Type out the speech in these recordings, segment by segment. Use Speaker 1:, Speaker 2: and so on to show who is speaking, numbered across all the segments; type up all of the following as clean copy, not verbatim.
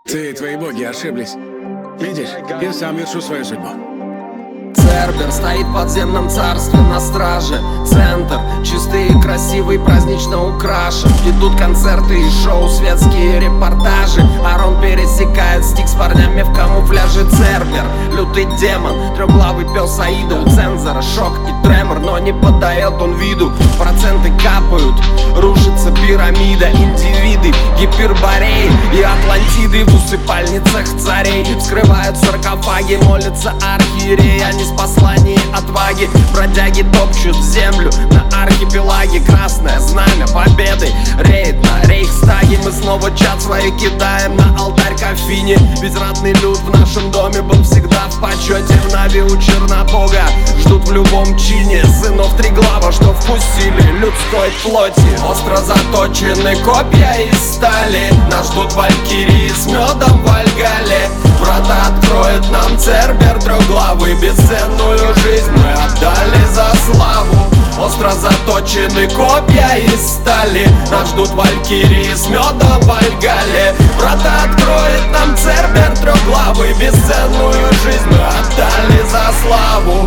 Speaker 1: Ты и твои боги ошиблись. Видишь, я сам вершу свою судьбу.
Speaker 2: Цербер стоит в подземном царстве на страже. Центр чистый и красивый, празднично украшен. Идут концерты и шоу, светские репортажи. Арон пересекает стик с парнями в камуфляже. Цербер, лютый демон, трехглавый пес Аида. У цензора шок и тремор, но не подает он виду. Проценты капают, рушится пирамида. Индивиды, гипербореи и атлантиды в усыпальницах царей вскрывают саркофаги, молятся архиереи. Они с посланием отваги, бродяги топчут землю на архипелаге. Красное знамя победы, рейд на Рейхстаге. Мы снова чат свои кидаем на алтарь кофейни. Ведь ратный люд в нашем доме был всегда в почете. В Нави у Чернобога ждут в любом чине сынов Триглава, что вкусили людской плоти. Остро заточены копья из стали, нас ждут валькирии с медом в Вальгалле. Врата откроет нам Цербер трехглавый, бесценную жизнь мы отдали за славу. Остро заточены копья из стали, нас ждут валькирии с медом в Вальгалле. Врата откроет нам Цербер трехглавый, бесценную жизнь мы отдали за славу.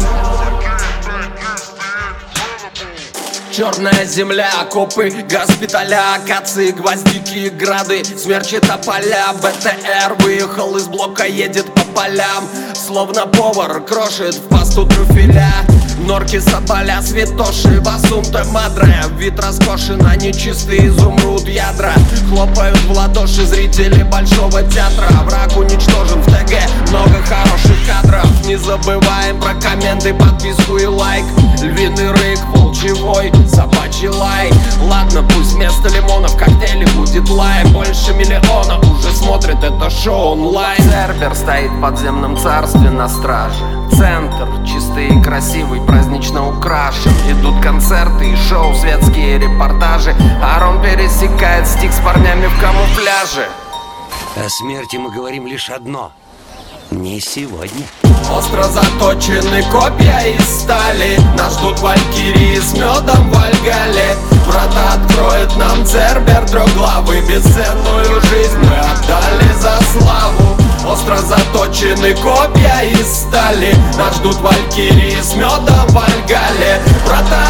Speaker 2: Черная земля, окопы, госпиталя, акации, гвоздики, грады, смерчи, тополя. БТР выехал из блока, едет по полям, словно повар крошит в пасту трюфеля. Норки, соболя, святоши, басунта, мадре. Вид роскоши на нечистый изумруд ядра. Хлопают в ладоши зрители большого театра. Враг уничтожен в ТГ, много хороших кадров. Не забываем про комменты, подписку и лайк. Львиный рык, волчий вой, собачий лай. Ладно, пусть вместо лимона в коктейле будет лайм. Больше миллиона уже смотрит это шоу онлайн. Цербер стоит в подземном царстве на страже. Центр чистый и красивый, празднично украшен. Идут концерты и шоу, светские репортажи. Арон пересекает стик с парнями в камуфляже.
Speaker 3: О смерти мы говорим лишь одно: не сегодня.
Speaker 2: Остро заточены копья из стали, нас ждут валькирии с медом в Вальгалле. Врата откроет нам Цербер трехглавый, бесценную жизнь мы отдали за славу. Остро заточены копья из стали, нас ждут валькирии с медом в Вальгалле. Врата